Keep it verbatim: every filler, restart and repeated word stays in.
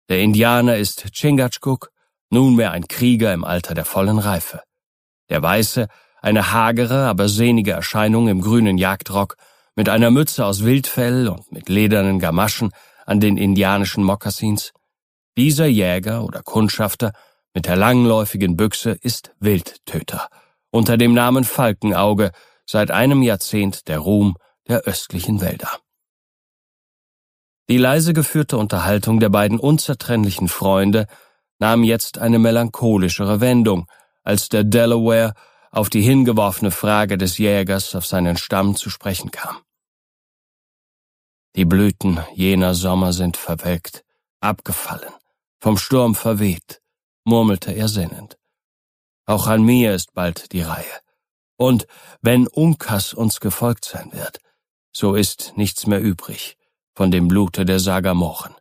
Der Indianer ist Chingachgook, nunmehr ein Krieger im Alter der vollen Reife. Der Weiße, eine hagere, aber sehnige Erscheinung im grünen Jagdrock, mit einer Mütze aus Wildfell und mit ledernen Gamaschen an den indianischen Mokassins. Dieser Jäger oder Kundschafter mit der langläufigen Büchse ist Wildtöter, unter dem Namen Falkenauge, seit einem Jahrzehnt der Ruhm der östlichen Wälder. Die leise geführte Unterhaltung der beiden unzertrennlichen Freunde nahm jetzt eine melancholischere Wendung, als der Delaware auf die hingeworfene Frage des Jägers auf seinen Stamm zu sprechen kam. Die Blüten jener Sommer sind verwelkt, abgefallen, vom Sturm verweht, murmelte er sinnend. Auch an mir ist bald die Reihe. Und wenn Uncas uns gefolgt sein wird, so ist nichts mehr übrig von dem Blute der Sagamoren.